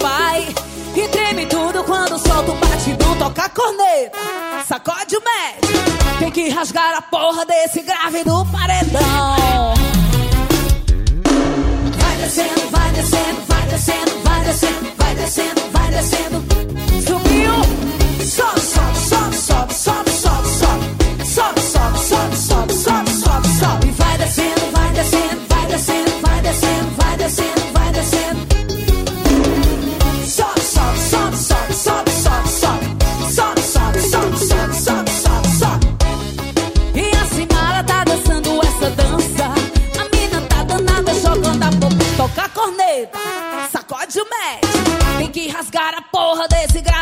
vai. E treme tudo quando solta o batidão, toca a corneta, sacode o médio. Tem que rasgar a porra desse grave do paredão. Vai descendo, vai descendo, vai descendo, vai descendo, vai descendo, vai descendo. Subiu, sobe, sobe, sobe, sobe, sobe, sobe, sobe, sobe, sobe, sobe, sobe, sobe, sobe, sobe. E vai descendo, vai descendo, vai descendo, vai descendo, vai descendo, vai descendo. Sobe, sobe, sobe, sobe, sobe, sobe, sobe, sobe, sobe, sobe, sobe, sobe, sobe. E a Simara tá dançando essa dança. A mina tá danada, jogando a boca, toca a corneta, sacode o médio. Tem que rasgar a porra desse grave